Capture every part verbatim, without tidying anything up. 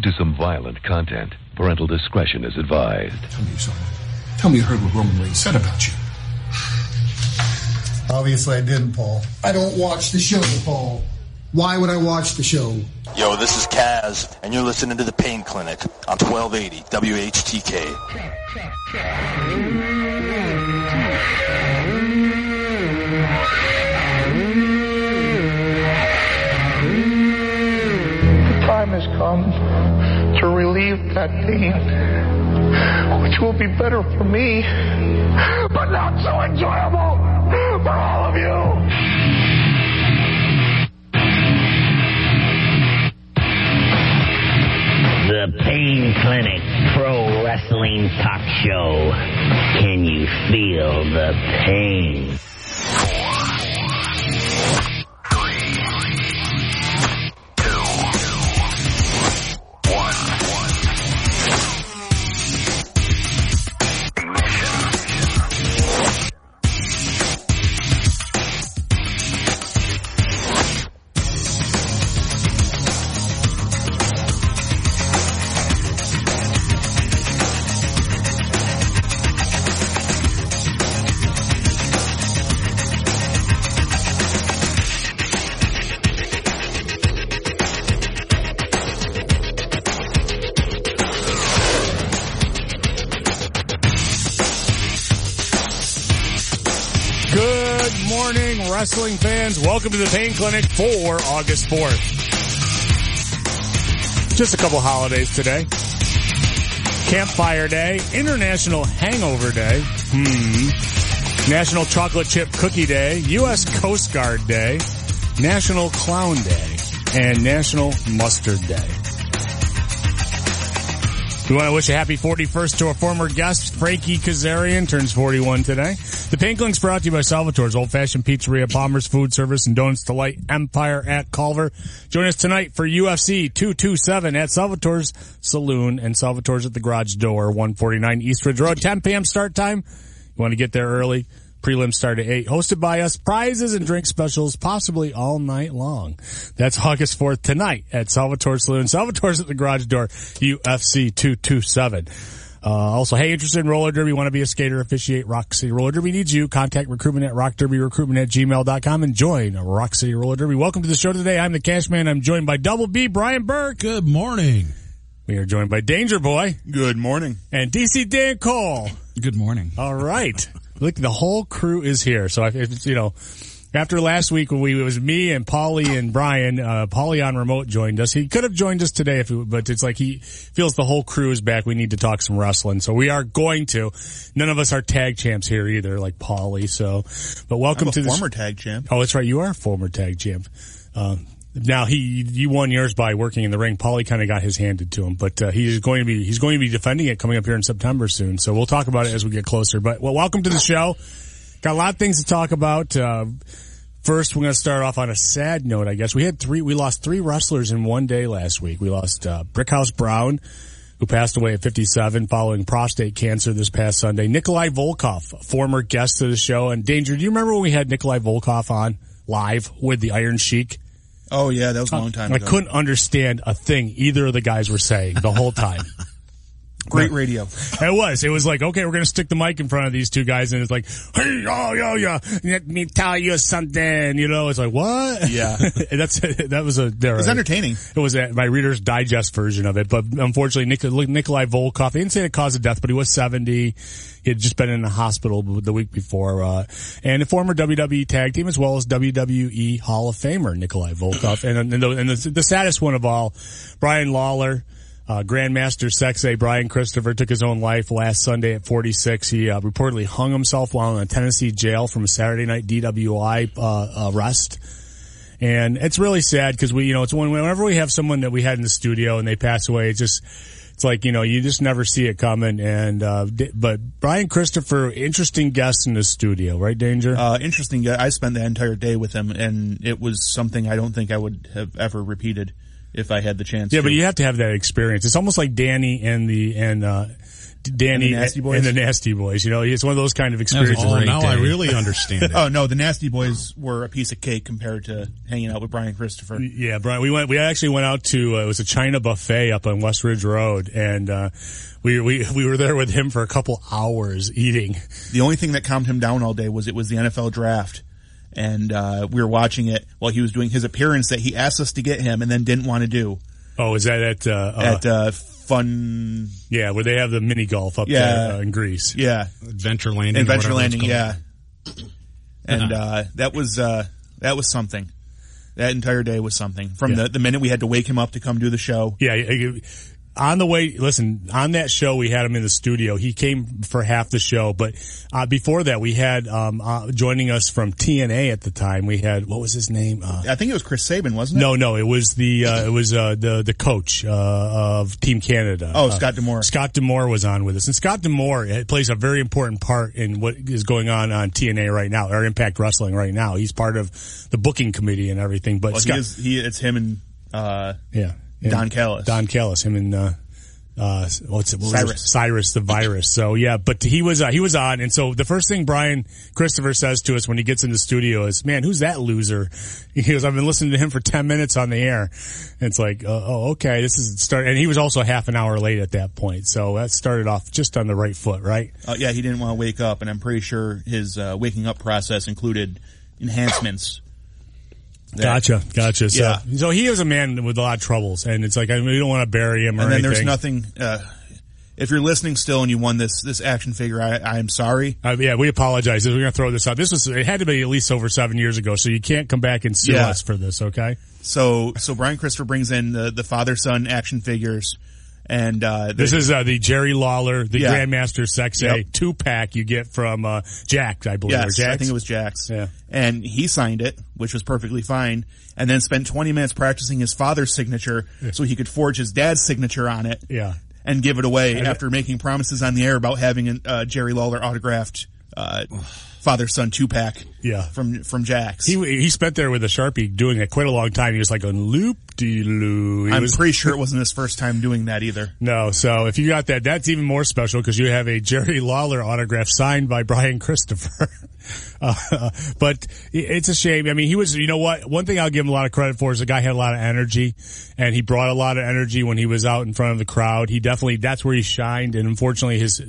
to some violent content. Parental discretion is advised. Tell me something. Tell me you heard what Roman Reigns said about you. Obviously I didn't, Paul. I don't watch the show, Paul. Why would I watch the show? Yo, this is Kaz, and you're listening to The Pain Clinic on twelve eighty W H T K. Check, check, check. The time has come to relieve that pain, which will be better for me, but not so enjoyable for all of you. The Pain Clinic Pro Wrestling Talk Show. Can you feel the pain? Wrestling fans, welcome to the Pain Clinic for August fourth. Just a couple holidays today. Campfire Day, International Hangover Day, hmm. National Chocolate Chip Cookie Day, U S Coast Guard Day, National Clown Day, and National Mustard Day. We want to wish a happy forty-first to a former guest, Frankie Kazarian, turns forty-one today. The Pain Clinic's brought to you by Salvatore's Old Fashioned Pizzeria, Palmer's Food Service, and Donuts Delight, Empire at Culver. Join us tonight for U F C two twenty-seven at Salvatore's Saloon and Salvatore's at the Garage Door, one forty-nine Eastridge Road, ten p.m. start time. You want to get there early. Prelims start at eight. Hosted by us, prizes and drink specials, possibly all night long. That's August fourth tonight at Salvatore's Saloon. Salvatore's at the Garage Door, U F C two twenty-seven. Uh, also, hey, interested in roller derby, want to be a skater, officiate Rock City Roller Derby needs you. Contact recruitment at rock derby recruitment at gmail dot com and join Rock City Roller Derby. Welcome to the show today. I'm the Cash Man. I'm joined by Double B, Brian Burke. Good morning. We are joined by Danger Boy. Good morning. And D C Dan Cole. Good morning. All right. Look, the whole crew is here. So, if it's, you know, after last week when we, it was me and Paulie and Brian, uh, Paulie on remote joined us. He could have joined us today if, it, but it's like he feels the whole crew is back. We need to talk some wrestling. So we are going to. None of us are tag champs here either, like Paulie. So, but welcome I'm a to the former tag champ. Oh, that's right. You are a former tag champ. Uh, now he, you won yours by working in the ring. Paulie kind of got his handed to him, but, uh, he's going to be, he's going to be defending it coming up here in September soon. So we'll talk about it as we get closer, but well, welcome to the show. Got a lot of things to talk about. Uh, first we're going to start off on a sad note, I guess. We had three, we lost three wrestlers in one day last week. We lost, uh, Brickhouse Brown, who passed away at fifty-seven following prostate cancer this past Sunday. Nikolai Volkov, former guest of the show. And Danger, do you remember when we had Nikolai Volkov on live with the Iron Sheik? Oh, yeah, that was a long time I ago. I couldn't understand a thing either of the guys were saying the whole time. Great radio. It was. It was like, okay, we're going to stick the mic in front of these two guys, and it's like, hey, yo, yo, yo, let me tell you something, you know? It's like, what? Yeah. That's, that was a, there, it was entertaining. It was a, my Reader's Digest version of it, but unfortunately, Nik- Nikolai Volkov, they didn't say the cause of death, but he was seventy. He had just been in the hospital the week before, uh, and a former W W E tag team as well as W W E Hall of Famer, Nikolai Volkov. and, and, the, and the, the saddest one of all, Brian Lawler. Uh, Grandmaster Sexay Brian Christopher took his own life last Sunday at forty-six. He uh, reportedly hung himself while in a Tennessee jail from a Saturday night D W I uh, arrest. And it's really sad because we, you know, it's when, whenever we have someone that we had in the studio and they pass away, it's just, it's like, you know, you just never see it coming. And, uh, but Brian Christopher, interesting guest in the studio, right, Danger? Uh, interesting guy. I spent the entire day with him, and it was something I don't think I would have ever repeated if I had the chance. Yeah, to. But you have to have that experience. It's almost like Danny and the, and, uh, Danny and the Nasty Boys. and the Nasty Boys. You know, it's one of those kind of experiences. Oh, now I really understand it. Oh no, the Nasty Boys were a piece of cake compared to hanging out with Brian Christopher. Yeah, Brian. We went. We actually went out to uh, it was a China buffet up on West Ridge Road, and uh, we we we were there with him for a couple hours eating. The only thing that calmed him down all day was it was the N F L draft. And, uh, we were watching it while he was doing his appearance that he asked us to get him and then didn't want to do. Oh, is that at, uh, at, uh, Fun? Yeah, where they have the mini golf up yeah. there uh, in Greece. Yeah. Adventure Landing. Adventure Landing, yeah. And, uh, that was, uh, that was something. That entire day was something. From yeah. the, the minute we had to wake him up to come do the show. Yeah. On the way, listen, on that show, we had him in the studio. He came for half the show, but, uh, before that, we had, um, uh, joining us from T N A at the time, we had, what was his name? Uh, I think it was Chris Sabin, wasn't it? No, no, it was the, uh, it was, uh, the, the coach, uh, of Team Canada. Oh, uh, Scott D'Amore. Scott D'Amore was on with us. And Scott D'Amore plays a very important part in what is going on on T N A right now, or Impact Wrestling right now. He's part of the booking committee and everything, but well, Scott, he is, he, it's him and, uh, yeah. Don Callis. Don Callis, him and, uh, uh, what's it? What Cyrus. It? Cyrus the Virus. So yeah, but he was, uh, he was on. And so the first thing Brian Christopher says to us when he gets in the studio is, man, who's that loser? He goes, I've been listening to him for ten minutes on the air. And it's like, uh, oh, okay, this is start. And he was also half an hour late at that point. So that started off just on the right foot, right? Uh, yeah, he didn't want to wake up. And I'm pretty sure his, uh, waking up process included enhancements. That, gotcha, gotcha. So, yeah. so he is a man with a lot of troubles, and it's like, I mean, we don't want to bury him or and then anything. There's nothing, uh, if you're listening still and you won this, this action figure, I, I am sorry. Uh, yeah, we apologize. We're going to throw this out. This was, it had to be at least over seven years ago, so you can't come back and sue yeah. us for this, okay? So, so Brian Christopher brings in the, the father-son action figures. And, uh, this is, uh, the Jerry Lawler, the yeah. Grandmaster Sexay yep. two pack you get from, uh, Jack, I believe. Yes, or Jax? I think it was Jax. Yeah. And he signed it, which was perfectly fine, and then spent twenty minutes practicing his father's signature yeah. so he could forge his dad's signature on it. Yeah. And give it away and after it, making promises on the air about having a, uh, Jerry Lawler autographed, uh, father-son two-pack yeah. from, from Jax. He, he spent there with a Sharpie doing it quite a long time. He was like on loop-de-loo. I'm was, pretty sure it wasn't his first time doing that either. No, so if you got that, that's even more special because you have a Jerry Lawler autograph signed by Brian Christopher. uh, but it's a shame. I mean, he was, you know what? One thing I'll give him a lot of credit for is the guy had a lot of energy, and he brought a lot of energy when he was out in front of the crowd. He definitely, that's where he shined, and unfortunately his,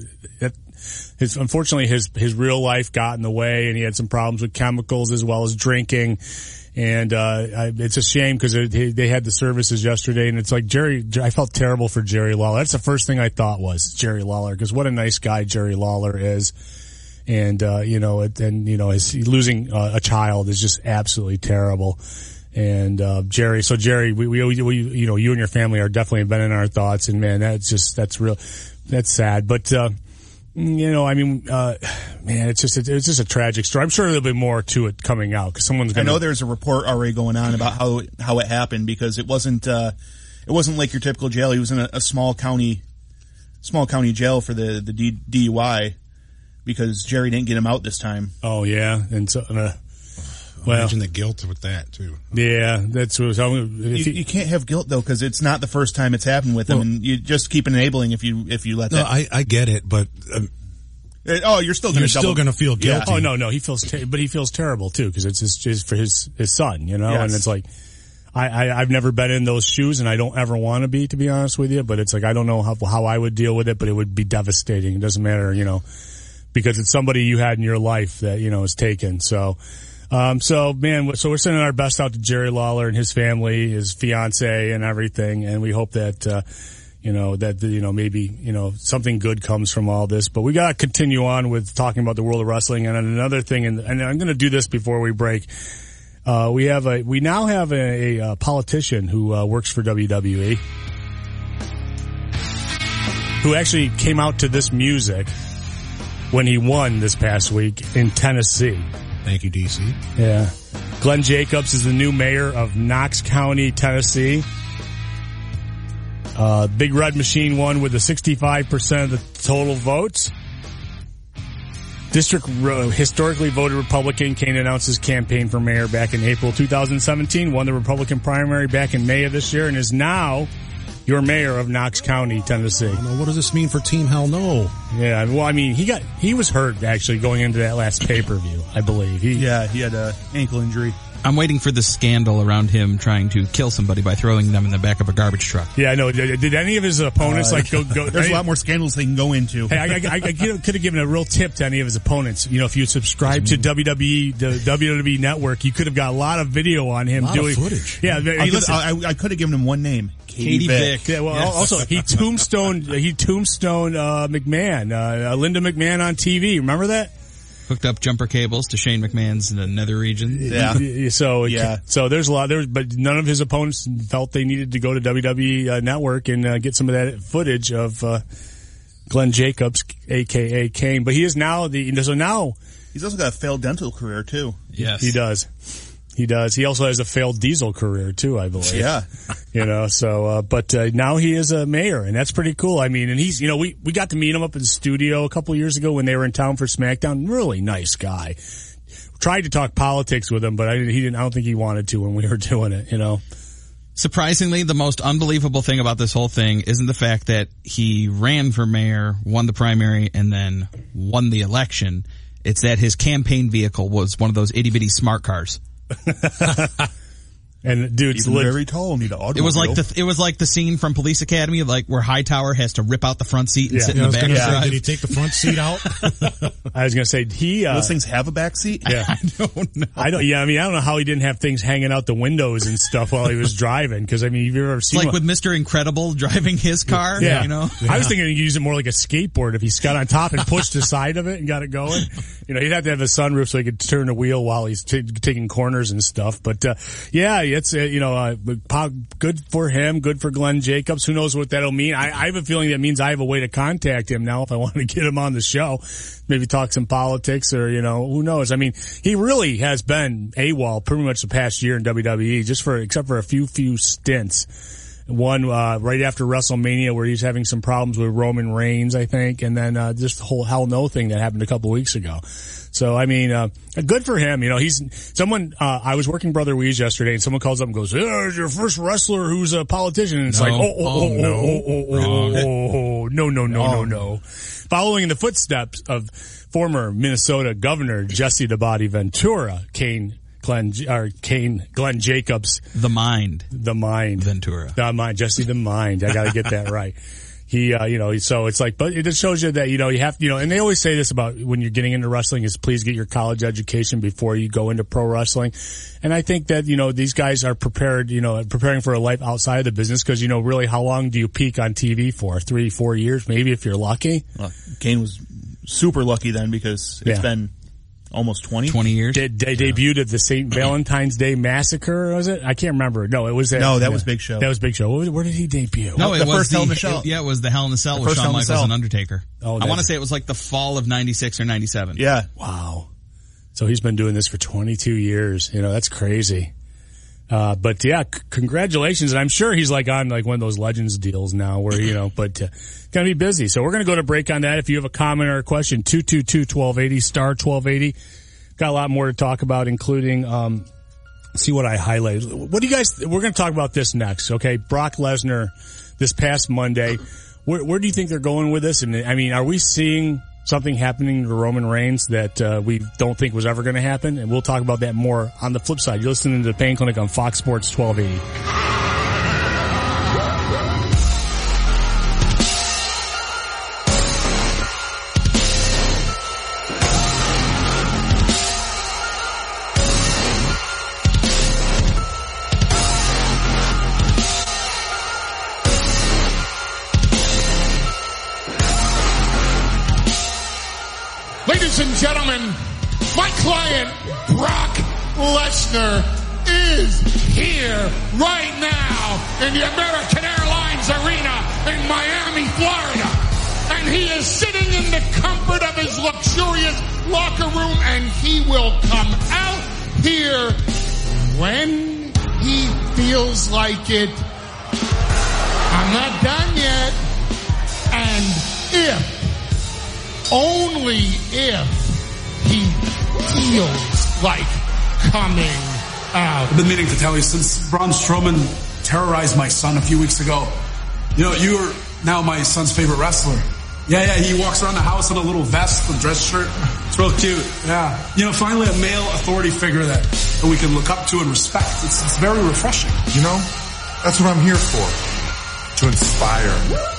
his, unfortunately his, his real life got in the way, and he had some problems with chemicals as well as drinking. And, uh, I, it's a shame because they had the services yesterday, and it's like Jerry, I felt terrible for Jerry Lawler. That's the first thing I thought was Jerry Lawler, because what a nice guy Jerry Lawler is. And, uh, you know, it, and, you know, his, losing uh, a child is just absolutely terrible. And, uh, Jerry, so Jerry, we, we, we, you know, you and your family are definitely been in our thoughts, and man, that's just, that's real, that's sad. But, uh, you know, I mean, uh, man, it's just, it's just a tragic story. I'm sure there'll be more to it coming out because someone's going to. I know there's a report already going on about how, how it happened because it wasn't, uh, it wasn't like your typical jail. He was in a, a small county, small county jail for the, the D, DUI. Because Jerry didn't get him out this time. Oh yeah, and so uh, well, imagine the guilt with that too. Yeah, that's what I was. You, you, you can't have guilt though, because it's not the first time it's happened with him, well, and you just keep enabling if you if you let no, that. No, I, I get it, but um, oh, you're still going to still going to feel guilty. Yeah. Oh no, no, he feels, ter- but he feels terrible too because it's just, just for his his son, you know, yes. And it's like. I, I, I've never been in those shoes, and I don't ever want to be, to be honest with you. But it's like I don't know how how I would deal with it, but it would be devastating. It doesn't matter, you know. Because it's somebody you had in your life that, you know, is taken. So, um, so man, so we're sending our best out to Jerry Lawler and his family, his fiance and everything. And we hope that, uh, you know, that, you know, maybe, you know, something good comes from all this. But we got to continue on with talking about the world of wrestling. And another thing, and, and I'm going to do this before we break. Uh, we have a, we now have a, a, a politician who, uh, works for W W E who actually came out to this music when he won this past week in Tennessee. Thank you, D C. Yeah. Glenn Jacobs is the new mayor of Knox County, Tennessee. Uh, Big Red Machine won with a sixty-five percent of the total votes. District uh, historically voted Republican. Kane announced his campaign for mayor back in April two thousand seventeen, won the Republican primary back in May of this year, and is now your mayor of Knox County, Tennessee. Now, what does this mean for Team Hell No? Yeah, well, I mean, he got he was hurt actually going into that last pay per view. I believe. He, yeah, he had a ankle injury. I'm waiting for the scandal around him trying to kill somebody by throwing them in the back of a garbage truck. Yeah, I know. Did, did any of his opponents Uh, like go? go There's I, a lot more scandals they can go into. Hey, I, I, I could have given a real tip to any of his opponents. You know, if you subscribe to W W E, the W W E Network, you could have got a lot of video on him A lot doing of footage. Yeah, I, hey, could, listen, I, I could have given him one name, Katie, Katie Vick. Vick. yeah, well, Yes. also he tombstone he tombstone uh, McMahon, uh, Linda McMahon on T V. Remember that? Hooked up jumper cables to Shane McMahon's in the nether region. Yeah. So Yeah. So there's a lot there, but none of his opponents felt they needed to go to W W E uh, Network and uh, get some of that footage of uh, Glenn Jacobs, aka Kane. But he is now the so now He's also got a failed dental career too. Yes. he does. He does. He also has a failed diesel career too, I believe. Yeah. You know, so, uh, but, uh, now he is a mayor and that's pretty cool. I mean, and he's, you know, we, we got to meet him up in the studio a couple years ago when they were in town for SmackDown. Really nice guy. Tried to talk politics with him, but I, he didn't, I don't think he wanted to when we were doing it, you know. Surprisingly, the most unbelievable thing about this whole thing isn't the fact that he ran for mayor, won the primary, and then won the election. It's that his campaign vehicle was one of those itty bitty smart cars. And dude's Even lit- very tall, need an automobile. It was like the it was like the scene from Police Academy, like where Hightower has to rip out the front seat and Yeah. sit Yeah, I in was the back gonna of the say, drive. did he take the front seat out? I was going to say he, uh, Those things have a back seat? yeah. I don't know. I don't, yeah, I mean, I don't know how he didn't have things hanging out the windows and stuff while he was driving. Cause I mean, you've ever It's seen like one- with Mister Incredible driving his car, Yeah. you know? I was thinking he'd use it more like a skateboard if he's got on top and pushed the side of it and got it going. You know, he'd have to have a sunroof so he could turn the wheel while he's t- taking corners and stuff. But, uh, yeah, it's, uh, you know, uh, po- good for him, good for Glenn Jacobs. Who knows what that'll mean? I, I have a feeling that means I have a way to contact him now if I want to get him on the show. Maybe talk some politics or, you know, who knows? I mean, he really has been AWOL pretty much the past year in W W E, just for, except for a few, few stints. One, uh, right after WrestleMania where he's having some problems with Roman Reigns, I think, and then, uh, just the whole Hell No thing that happened a couple weeks ago. So, I mean, uh, good for him. You know, he's, someone, uh, I was working Brother Weeze yesterday and someone calls up and goes, oh, it's your first wrestler who's a politician. And it's No. like, oh, oh, oh, Oh, no. oh, oh, oh, oh, oh, oh, no, no, no, no, no. Following in the footsteps of former Minnesota Governor Jesse the Body Ventura, Kane, Glenn, or Kane, Glenn Jacobs, The Mind. the mind. Ventura. The mind, Jesse the mind. I gotta get that right. He, uh, you know, so it's like, but it just shows you that, you know, you have, you know, and they always say this about when you're getting into wrestling is please get your college education before you go into pro wrestling. And I think that, you know, these guys are prepared, you know, preparing for a life outside of the business because, you know, really how long do you peak on T V for? Three, four years, maybe if you're lucky. Well, Kane was super lucky then because it's Yeah. been almost twenty. twenty years. They, they debuted at the Saint Valentine's Day Massacre, was it? I can't remember. No, it was. At, No, that was Big Show. That was Big Show. Where, where did he debut? No, the it was first the, Hell in a Cell. it- yeah, it was the Hell in a Cell The with first Shawn Hell in a Michaels Cell. and Undertaker. Oh, I that's- want to say it was like the fall of ninety-six or ninety-seven. Yeah. Wow. So he's been doing this for twenty-two years. You know, that's crazy. Uh, but yeah, c- congratulations. And I'm sure he's like on like one of those Legends deals now where, you know, but, uh, gonna be busy. So we're gonna go to break on that. If you have a comment or a question, two two two, twelve eighty, star twelve eighty. Got a lot more to talk about, including, um, see what I highlighted. What do you guys, we're gonna talk about this next, okay? Brock Lesnar this past Monday. Where, where do you think they're going with this? And I mean, are we seeing something happening to Roman Reigns that uh, we don't think was ever going to happen? And we'll talk about that more on the flip side. You're listening to the Pain Clinic on Fox Sports twelve eighty. Ladies and gentlemen, my client, Brock Lesnar, is here right now in the American Airlines Arena in Miami, Florida. And he is sitting in the comfort of his luxurious locker room, and he will come out here when he feels like it. I'm not done yet. And if, only if, he feels like coming out. I've been meaning to tell you, since Braun Strowman terrorized my son a few weeks ago, You know, you are now my son's favorite wrestler. Yeah, yeah, he walks around the house in a little vest, a dress shirt. It's real cute. Yeah. You know, finally a male authority figure that, that we can look up to and respect. It's, it's very refreshing. You know, that's what I'm here for. To inspire.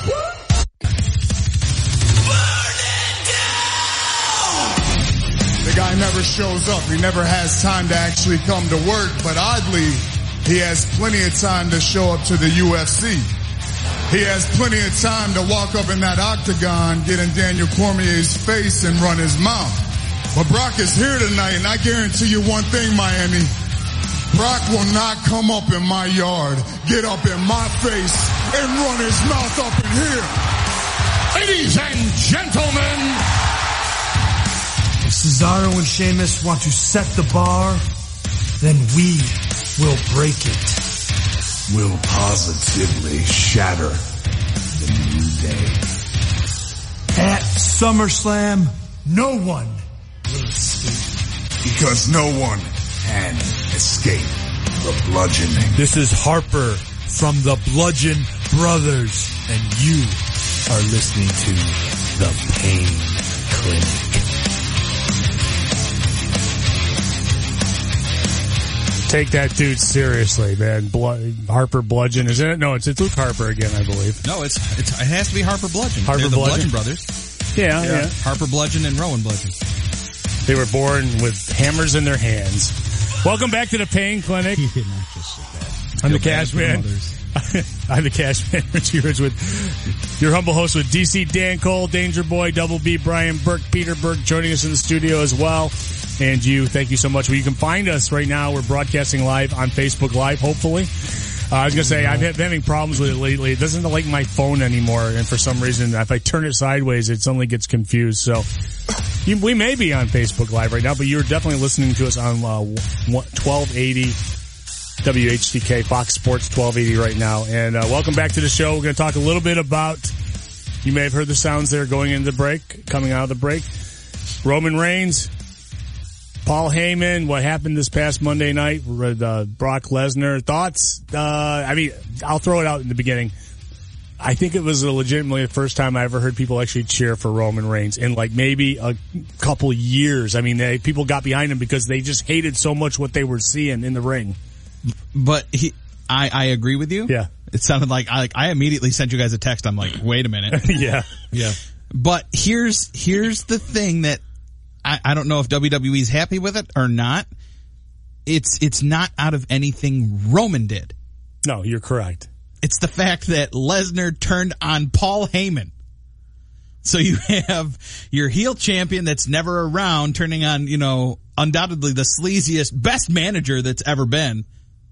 The guy never shows up. He never has time to actually come to work, but oddly, he has plenty of time to show up to the U F C. He has plenty of time to walk up in that octagon, get in Daniel Cormier's face and run his mouth. But Brock is here tonight, and I guarantee you one thing, Miami. Brock will not come up in my yard, get up in my face, and run his mouth up in here. Ladies and gentlemen, if Cesaro and Sheamus want to set the bar, then we will break it. Will positively shatter the new day. At SummerSlam, no one will escape. Because no one can escape the bludgeoning. This is Harper from the Bludgeon Brothers, and you are listening to The Pain Clinic. Take that dude seriously, man. Blood, Harper Bludgeon, isn't it? No, it's, it's Luke Harper again, I believe. No, it's, it's it has to be Harper Bludgeon. Harper They're the Bludgeon? Bludgeon Brothers. Yeah, yeah, yeah. Harper Bludgeon and Rowan Bludgeon. They were born with hammers in their hands. Welcome back to the Pain Clinic. He did not just say that. I'm Feel the Cash Man. I'm the Cash Man, Richie Rich, with your humble host with D C Dan Cole, Danger Boy, Double B, Brian Burke, Peter Burke joining us in the studio as well. And you, thank you so much. Well, you can find us right now. We're broadcasting live on Facebook Live, hopefully. Uh, I was going to say, I've been having problems with it lately. It doesn't like my phone anymore, and for some reason, if I turn it sideways, it suddenly gets confused. So you, we may be on Facebook Live right now, but you're definitely listening to us on uh, twelve eighty W H T K, Fox Sports twelve eighty right now. And uh, welcome back to the show. We're going to talk a little bit about, you may have heard the sounds there going into the break, coming out of the break. Roman Reigns, Paul Heyman, what happened this past Monday night with uh, Brock Lesnar. Thoughts? Uh, I mean, I'll throw it out in the beginning. I think it was a legitimately the first time I ever heard people actually cheer for Roman Reigns in like maybe a couple years. I mean, they, people got behind him because they just hated so much what they were seeing in the ring. But he, I, I agree with you. Yeah. It sounded like I, like I immediately sent you guys a text. I'm like, wait a minute. yeah. Yeah. But here's, here's the thing that I, I don't know if W W E's happy with it or not. It's, it's not out of anything Roman did. No, you're correct. It's the fact that Lesnar turned on Paul Heyman. So you have your heel champion that's never around turning on, you know, undoubtedly the sleaziest, best manager that's ever been.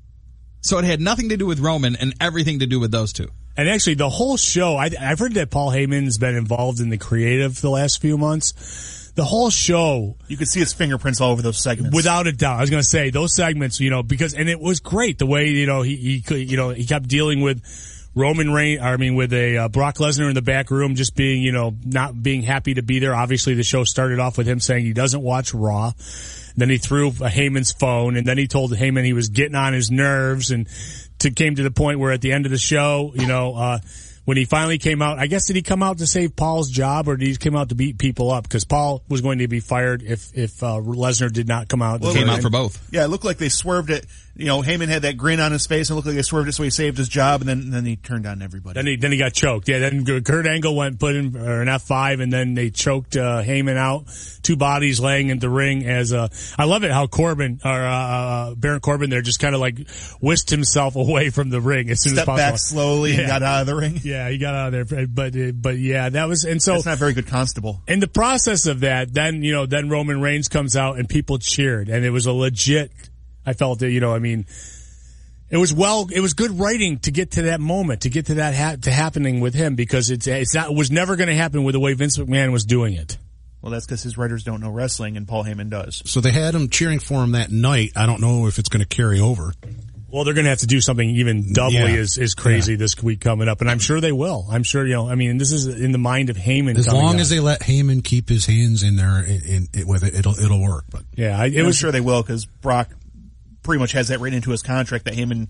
So it had nothing to do with Roman and everything to do with those two. And actually, the whole show, I, I've heard that Paul Heyman's been involved in the creative the last few months. The whole show, you could see his fingerprints all over those segments, without a doubt. I was going to say those segments, you know, because and it was great the way you know he he could, you know, he kept dealing with Roman Reigns. I mean, with a uh, Brock Lesnar in the back room, just being you know not being happy to be there. Obviously, the show started off with him saying he doesn't watch Raw. Then he threw a Heyman's phone, and then he told Heyman he was getting on his nerves, and to came to the point where at the end of the show, you know. uh When he finally came out, I guess did he come out to save Paul's job or did he come out to beat people up? Because Paul was going to be fired if if uh, Lesnar did not come out. Well, came out for both. Yeah, it looked like they swerved it. You know, Heyman had that grin on his face and it looked like they swerved it so he saved his job, and then and then he turned on everybody. Then he then he got choked. Yeah, then Kurt Angle went put in or an F five, and then they choked uh, Heyman out. Two bodies laying in the ring as uh I love it how Corbin or uh, Baron Corbin there just kind of like whisked himself away from the ring as soon Stepped as possible. back slowly yeah. and got out of the ring. Yeah, he got out of there. But but yeah, that was and so that's not a very good constable. In the process of that, then you know, then Roman Reigns comes out and people cheered, and it was a legit. I felt that you know, I mean. It was well, it was good writing to get to that moment, to get to that ha- to happening with him, because it's, it's not, it was never going to happen with the way Vince McMahon was doing it. Well, that's because his writers don't know wrestling and Paul Heyman does. So they had him cheering for him that night. I don't know if it's going to carry over. Well, they're going to have to do something even doubly yeah. as, as crazy yeah. this week coming up, and I'm sure they will. I'm sure, you know, I mean, this is in the mind of Heyman. As long up. as they let Heyman keep his hands in there in, in, in, with it, it'll, it'll work. But yeah, I, it I'm was sure they will, because Brock pretty much has that written into his contract that Heyman,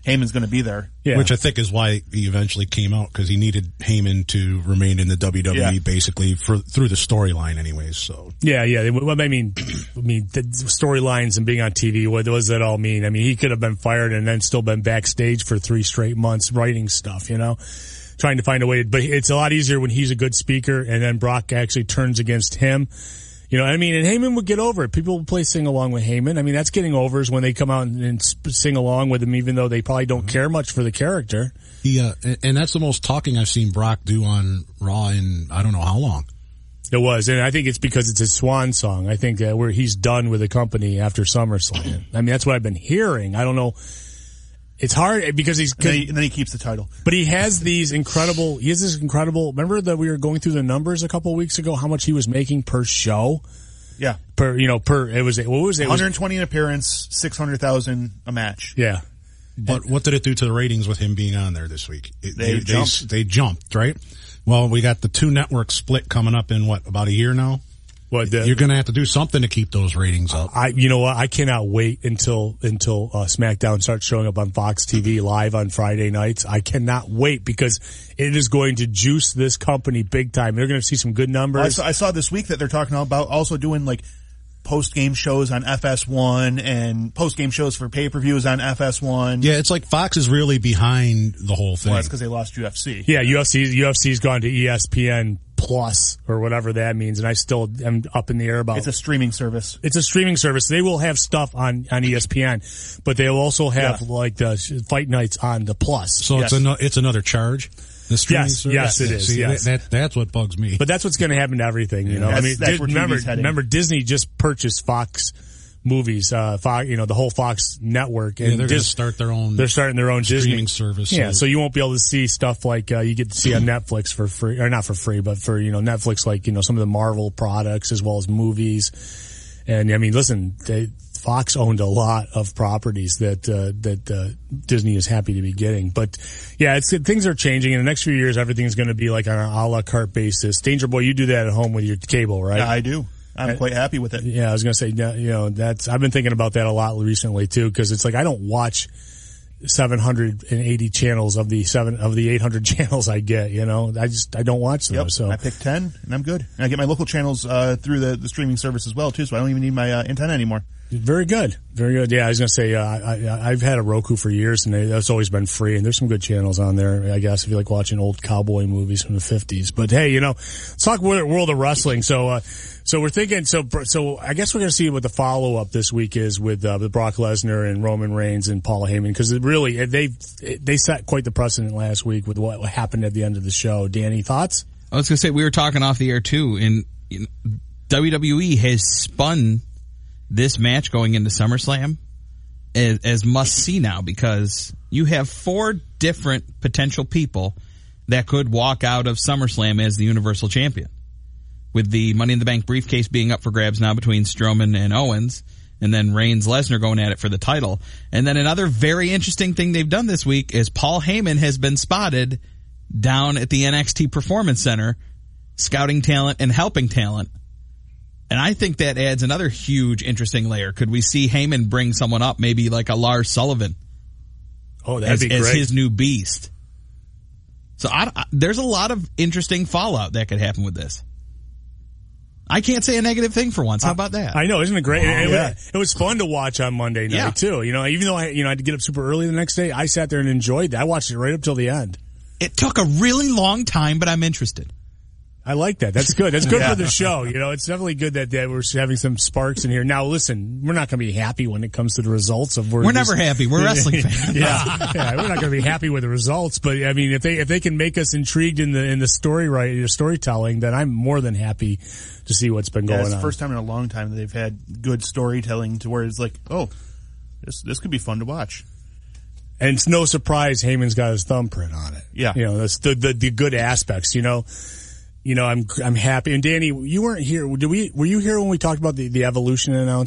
Heyman's going to be there. Yeah. Which I think is why he eventually came out, because he needed Heyman to remain in the W W E Yeah. basically for through the storyline anyways. So Yeah, yeah. What I mean, I mean, the storylines and being on T V, what does that all mean? I mean, he could have been fired and then still been backstage for three straight months writing stuff, you know, trying to find a way. But it's a lot easier when he's a good speaker and then Brock actually turns against him. You know, I mean, and Heyman would get over it. People would play sing along with Heyman. I mean, that's getting over is when they come out and, and sing along with him, even though they probably don't care much for the character. he, uh, and, and that's the most talking I've seen Brock do on Raw in I don't know how long. It was, and I think it's because it's his swan song. I think that where he's done with the company after SummerSlam. I mean, that's what I've been hearing. I don't know. It's hard because he's, And then, he, and then he keeps the title. but he has these incredible, he has this incredible, remember that we were going through the numbers a couple of weeks ago, how much he was making per show? Yeah. Per, you know, per, it was, what was it? It was- one hundred twenty an appearance, six hundred thousand a match. Yeah. But what did it do to the ratings with him being on there this week? It, They jumped. They, they jumped, right? Well, we got the two network split coming up in what, about a year now? What, the, You're going to have to do something to keep those ratings up. I, you know what? I cannot wait until until uh, SmackDown starts showing up on Fox T V live on Friday nights. I cannot wait because it is going to juice this company big time. They're going to see some good numbers. I saw, I saw this week that they're talking about also doing like post-game shows on F S one and post-game shows for pay-per-views on F S one. Yeah, it's like Fox is really behind the whole thing. Well, that's because they lost U F C. Yeah, U F C U F C's gone to E S P N Plus or whatever that means, and I still am up in the air about. It's a streaming service. It's a streaming service. They will have stuff on on E S P N, but they'll also have Yeah. like the fight nights on the Plus. So Yes. it's an, it's another charge. The streaming Yes, service? yes, it Yeah, is, See, yes. that, that that's what bugs me. But that's what's going to happen to everything, you know. That's- I mean, that's Dis- where T V's remember, heading. remember Disney just purchased Fox movies, uh, Fox, you know, the whole Fox network, and yeah, they're going to Dis- start their own. they're starting their own streaming Disney service. Yeah, so you won't be able to see stuff like uh, you get to see on Netflix for free, or not for free, but for you know Netflix, like you know some of the Marvel products as well as movies. And I mean, listen, they, Fox owned a lot of properties that uh, that uh, Disney is happy to be getting. But yeah, it's things are changing. In the next few years, everything's going to be like on an a la carte basis. Danger Boy, you do that at home with your cable, right? Yeah, I do. I'm quite happy with it. Yeah, I was going to say, you know, that's, I've been thinking about that a lot recently too, because it's like I don't watch seven hundred eighty channels of the seven, of the eight hundred channels I get, you know, I just, I don't watch them. Yep. So I pick ten and I'm good. And I get my local channels, uh, through the, the streaming service as well too, so I don't even need my, uh, antenna anymore. very good. Very good. Yeah, I was going to say, uh, I, I, I've had a Roku for years and it's always been free and there's some good channels on there, I guess, if you like watching old cowboy movies from the fifties. But hey, you know, let's talk world, world of wrestling. So, uh, so we're thinking, so, so I guess we're going to see what the follow up this week is with, uh, with Brock Lesnar and Roman Reigns and Paul Heyman, because really, they, they set quite the precedent last week with what happened at the end of the show. Danny, thoughts? I was going to say, we were talking off the air too, and you know, W W E has spun this match going into SummerSlam as, as must see now, because you have four different potential people that could walk out of SummerSlam as the Universal Champion. With the Money in the Bank briefcase being up for grabs now between Strowman and Owens, and then Reigns Lesnar going at it for the title. And then another very interesting thing they've done this week is Paul Heyman has been spotted down at the N X T Performance Center, scouting talent and helping talent. And I think that adds another huge, interesting layer. Could we see Heyman bring someone up, maybe like a Lars Sullivan? Oh, that'd as, be as great. his new beast. So I, I, there's a lot of interesting fallout that could happen with this. I can't say a negative thing for once. How about that? I know, isn't it great? Oh, it, yeah. it, it was fun to watch on Monday night Yeah. too. You know, even though I, you know, I had to get up super early the next day, I sat there and enjoyed that. I watched it right up till the end. It took a really long time, but I'm interested. I like that. That's good. That's good Yeah. for the show. You know, it's definitely good that, that we're having some sparks in here. Now, listen, we're not going to be happy when it comes to the results of. We're just- never happy. We're wrestling fans. yeah, yeah, we're not going to be happy with the results, but I mean, if they if they can make us intrigued in the in the story right, the storytelling, then I'm more than happy to see what's been Yeah, going it's the on. first time in a long time that they've had good storytelling to where it's like, oh, this this could be fun to watch. And it's no surprise Heyman's got his thumbprint on it. Yeah. You know, that's the, the, the good aspects, you know. You know, I'm, I'm happy. And Danny, you weren't here. Did we, were you here when we talked about the, the Evolution announcement?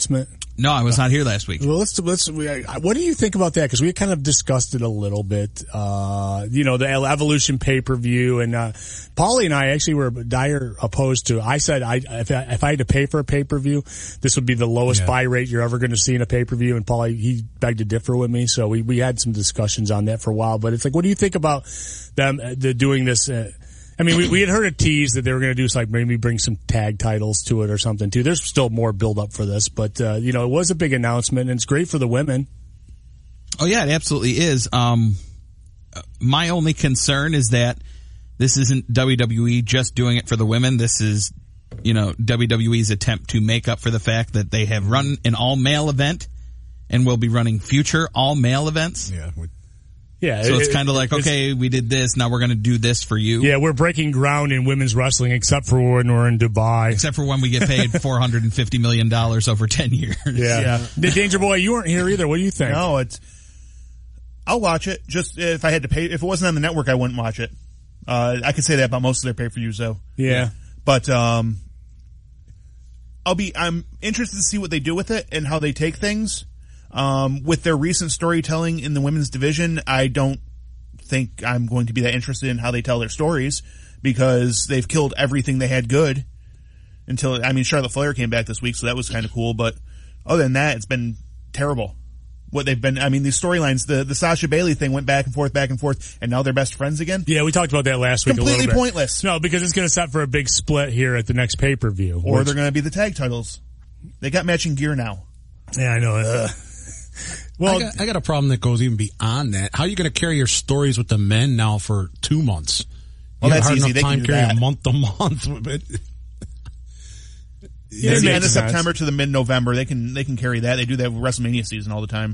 No, I was not here last week. Well, let's, let's, we, what do you think about that? Cause we kind of discussed it a little bit. Uh, you know, the Evolution pay-per-view and, uh, Paulie and I actually were dire opposed to, I said, I, if I, if I had to pay for a pay-per-view, this would be the lowest yeah. buy rate you're ever going to see in a pay-per-view. And Paulie, he begged to differ with me. So we, we had some discussions on that for a while, but it's like, what do you think about them uh, the, doing this? Uh, I mean, we, we had heard a tease that they were going to do like maybe bring some tag titles to it or something too. There's still more build up for this, but uh, you know, it was a big announcement and it's great for the women. Oh yeah, it absolutely is. Um, my only concern is that this isn't W W E just doing it for the women. This is, you know, W W E's attempt to make up for the fact that they have run an all male event and will be running future all male events. Yeah. Yeah, so it, it's kind of like, okay, we did this, now we're going to do this for you. Yeah, we're breaking ground in women's wrestling, except for when we're in Dubai. Except for when we get paid four hundred fifty million dollars over ten years. Yeah. yeah. The Danger Boy, you weren't here either. What do you think? No, it's, I'll watch it. Just if I had to pay, if it wasn't on the network, I wouldn't watch it. Uh, I could say that about most of their pay-per-views though. Yeah. But, um, I'll be, I'm interested to see what they do with it and how they take things. Um, with their recent storytelling in the women's division, I don't think I'm going to be that interested in how they tell their stories because they've killed everything they had good until, I mean, Charlotte Flair came back this week, so that was kind of cool, but other than that, it's been terrible. What they've been, I mean, these storylines, the, the Sasha Bailey thing went back and forth, back and forth, and now they're best friends again? Yeah, we talked about that last week Completely a little bit. pointless. No, because it's going to set for a big split here at the next pay-per-view. Or which, they're going to be the tag titles. They got matching gear now. Yeah, I know. Uh, Well, I got, I got a problem that goes even beyond that. How are you going to carry your stories with the men now for two months? You well, that's hard easy. Enough They time can do carrying that. a month to month. Yeah, the end of September to the mid-November, they can they can carry that. They do that with WrestleMania season all the time.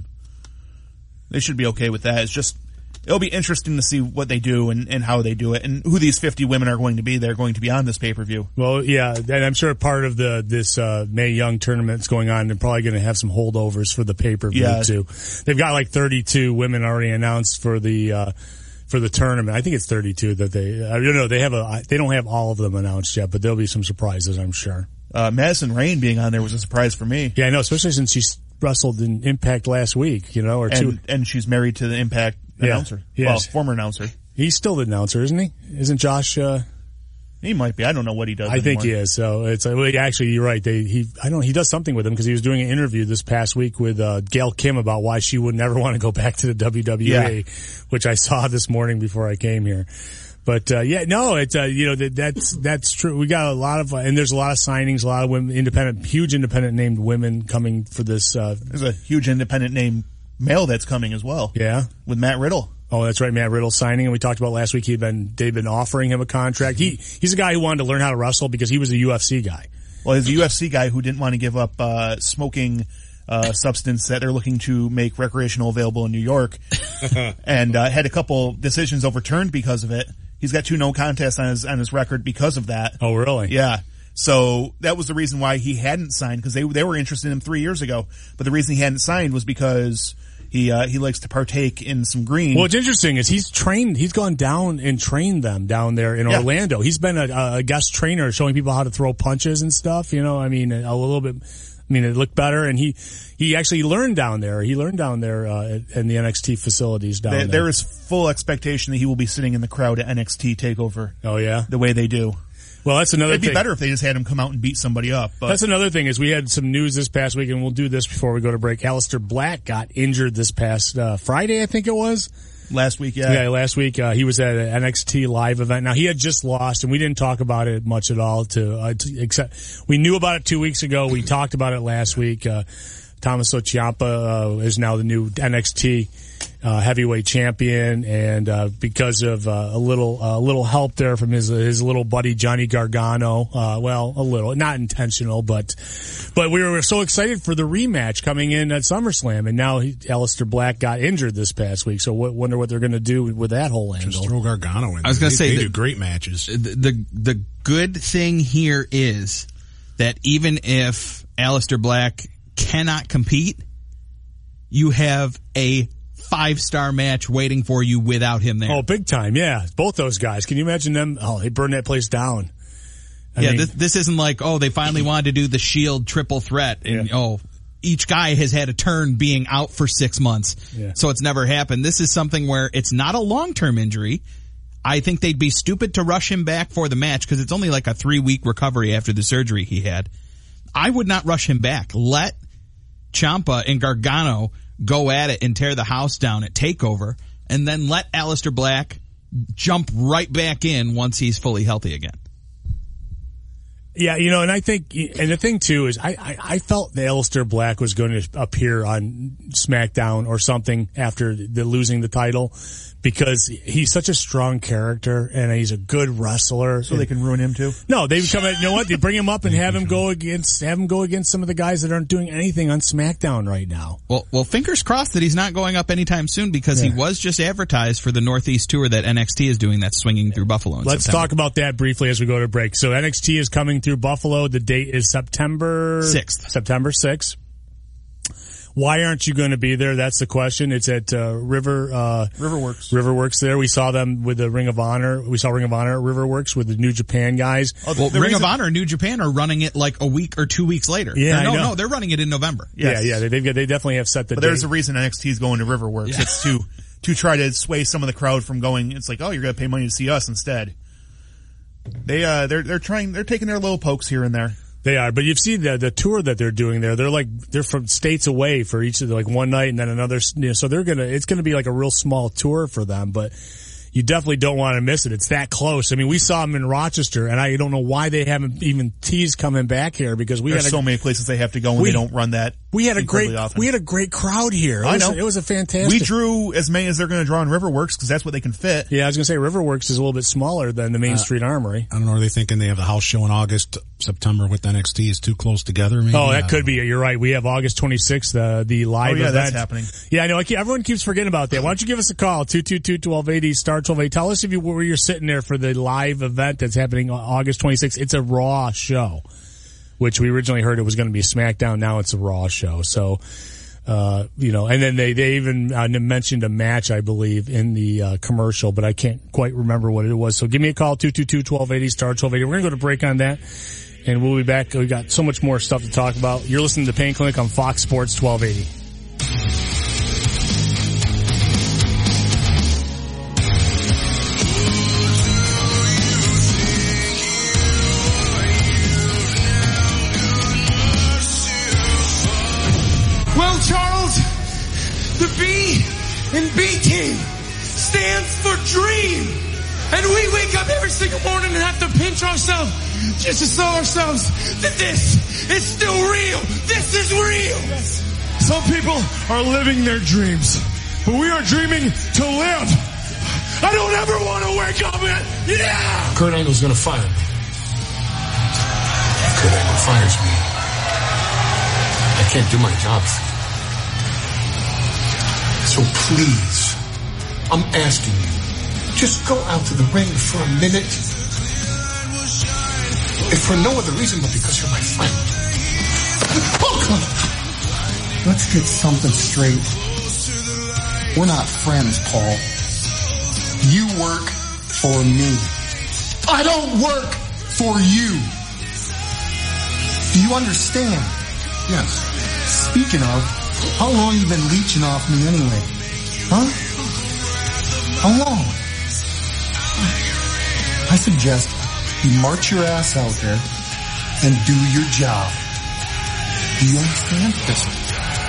They should be okay with that. It's just it'll be interesting to see what they do and, and how they do it, and who these fifty women are going to be. They're going to be on this pay-per-view. Well, yeah, and I'm sure part of the this uh, Mae Young tournament is going on. They're probably going to have some holdovers for the pay-per-view Yeah. too. They've got like thirty-two women already announced for the uh, for the tournament. I think it's thirty-two that they. I don't know. They have a. They don't have all of them announced yet, but there'll be some surprises, I'm sure. Uh, Madison Rayne being on there was a surprise for me. Yeah, I know, especially since she wrestled in Impact last week, you know, or and, two. And she's married to the Impact Yeah. announcer. Yes. Well, former announcer. He's still the announcer, isn't he? Isn't Josh? Uh, He might be. I don't know what he does I anymore. think he is. So it's uh, well, actually you're right. They he I don't. He does something with him because he was doing an interview this past week with uh, Gail Kim about why she would never want to go back to the W W E, Yeah. which I saw this morning before I came here. But uh, yeah, no, it's uh, you know that, that's that's true. We got a lot of and there's a lot of signings, a lot of women, independent, huge independent named women coming for this. Uh, There's a huge independent name male that's coming as well. Yeah, with Matt Riddle. Oh, that's right, Matt Riddle signing, and we talked about last week. He'd been they'd been offering him a contract. He he's a guy who wanted to learn how to wrestle because he was a U F C guy. Well, he's a U F C guy who didn't want to give up uh, smoking uh, substance that they're looking to make recreational available in New York, and uh, had a couple decisions overturned because of it. He's got two no contests on his on his record because of that. Oh, really? Yeah. So that was the reason why he hadn't signed, because they they were interested in him three years ago. But the reason he hadn't signed was because he uh, he likes to partake in some green. Well, what's interesting is he's trained. He's gone down and trained them down there in Yeah. Orlando. He's been a, a guest trainer, showing people how to throw punches and stuff. You know, I mean, a little bit. I mean, it looked better, and he he actually learned down there. He learned down there uh, in the N X T facilities down there, there. there is full expectation that he will be sitting in the crowd at N X T TakeOver. Oh yeah, the way they do. Well, that's another It'd be thing. better if they just had him come out and beat somebody up. But That's another thing is we had some news this past week, and we'll do this before we go to break. Aleister Black got injured this past uh, Friday, I think it was. Last week, yeah. Yeah, last week uh, he was at an N X T live event. Now he had just lost, and we didn't talk about it much at all. To, uh, to except we knew about it two weeks ago. We talked about it last week. Uh, Tommaso Ciampa uh, is now the new N X T uh, heavyweight champion, and uh, because of uh, a little a uh, little help there from his his little buddy Johnny Gargano. Uh, well, a little, not intentional, but but we were so excited for the rematch coming in at SummerSlam, and now he, Aleister Black got injured this past week. So what, wonder what they're going to do with that whole angle. Just throw Gargano in. I was going to say they that- do great matches. The, the the good thing here is that even if Aleister Black cannot compete, you have a five-star match waiting for you without him there. Oh, big time, yeah. Both those guys. Can you imagine them? Oh, they burned that place down. I yeah, mean, this, this isn't like, oh, they finally wanted to do the Shield triple threat, and Yeah. oh, each guy has had a turn being out for six months. Yeah. So it's never happened. This is something where it's not a long-term injury. I think they'd be stupid to rush him back for the match because it's only like a three-week recovery after the surgery he had. I would not rush him back. Let Ciampa and Gargano go at it and tear the house down at TakeOver, and then let Aleister Black jump right back in once he's fully healthy again. Yeah, you know, and I think, and the thing too is, I, I, I felt that Aleister Black was going to appear on SmackDown or something after the losing the title, because he's such a strong character and he's a good wrestler. So they can ruin him too? No, they come at, you know what? They bring him up and have him go against, have him go against some of the guys that aren't doing anything on SmackDown right now. Well, well, fingers crossed that he's not going up anytime soon, because yeah. he was just advertised for the Northeast tour that N X T is doing that's swinging through Buffalo in Let's September. talk about that briefly as we go to break. So N X T is coming through Buffalo. The date is September sixth. September sixth. Why aren't you going to be there? That's the question. It's at uh, River uh, Riverworks. Riverworks there. We saw them with the Ring of Honor. We saw Ring of Honor at Riverworks with the New Japan guys. Oh, well, Ring of Honor and New Japan are running it like a week or two weeks later. Yeah, Or no, I know. no, they're running it in November. Yes. Yeah, yeah. They've got, they definitely have set the but date. There's a reason N X T is going to Riverworks. Yeah. It's to to try to sway some of the crowd from going. It's like, oh, you're going to pay money to see us instead. They uh, they're they're trying. They're taking their little pokes here and there. They are, but you've seen the the tour that they're doing there. They're like they're from states away for each of the, like one night and then another. You know, so they're gonna it's gonna be like a real small tour for them, but you definitely don't want to miss it. It's that close. I mean, we saw them in Rochester, and I don't know why they haven't even teased coming back here, because we There's had a, so many places they have to go and we, they don't run that. We had a great often. we had a great crowd here. It I was, know it was a fantastic. We drew as many as they're going to draw in Riverworks because that's what they can fit. Yeah, I was going to say Riverworks is a little bit smaller than the Main Uh, Street Armory. I don't know. Are they thinking they have the house show in August, September with N X T is too close together? Maybe? Oh, that could be. You're right. We have August twenty-sixth, uh, the live oh, yeah, event. that's happening. Yeah, I know. I keep, everyone keeps forgetting about that. Why don't you give us a call? two two two, one two eight zero, star twelve eighty. Tell us if you where you're sitting there for the live event that's happening on August twenty-sixth. It's a Raw show, which we originally heard it was going to be a SmackDown. Now it's a Raw show. So, uh, you know, and then they, they even uh, mentioned a match, I believe, in the uh, commercial, but I can't quite remember what it was. So give me a call, two two two, one two eight zero, star twelve eighty. We're going to go to break on that, and we'll be back. We've got so much more stuff to talk about. You're listening to Pain Clinic on Fox Sports twelve eighty. Well, Charles, the B in B team stands for dream. And we wake up every single morning and have to pinch ourselves just to show ourselves that this is still real. This is real. Some people are living their dreams, but we are dreaming to live. I don't ever want to wake up and, yeah! Kurt Angle's gonna fire me. If Kurt Angle fires me, I can't do my job for you. So please, I'm asking you, just go out to the ring for a minute. If for no other reason but because you're my friend. Let's get something straight. We're not friends, Paul. You work for me. I don't work for you. Do you understand? Yes. Speaking of, how long you been leeching off me anyway? Huh? How long? I suggest you march your ass out there and do your job. Do you understand? Yes.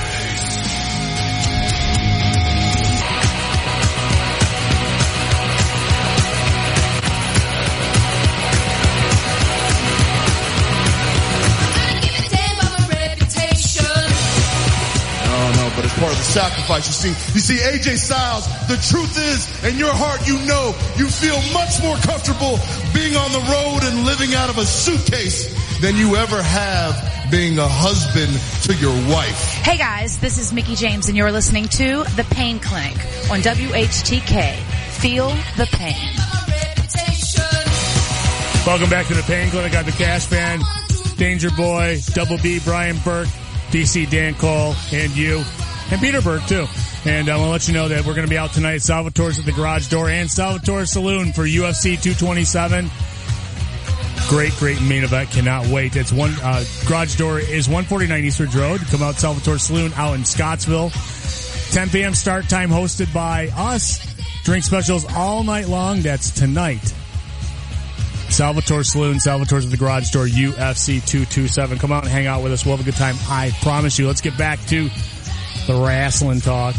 But it's part of the sacrifice. You see, you see, A J Styles, the truth is, in your heart, you know, you feel much more comfortable being on the road and living out of a suitcase than you ever have being a husband to your wife. Hey guys, this is Mickey James and you're listening to The Pain Clinic on W H T K. Feel the pain. Welcome back to The Pain Clinic on the Cash Band. Danger Boy, Double B, Brian Burke, D C Dan Cole, and you. And Peter Burke, too. And I want to let you know that we're going to be out tonight at Salvatore's at the Garage Door and Salvatore's Saloon for U F C two twenty-seven. Great, great main event. Cannot wait. It's one, uh, garage door is one forty-nine Eastridge Road. Come out Salvatore Saloon out in Scottsville. ten p.m. start time, hosted by us. Drink specials all night long. That's tonight. Salvatore Saloon, Salvatore's at the garage door, U F C two twenty-seven. Come out and hang out with us. We'll have a good time. I promise you. Let's get back to the wrestling talk.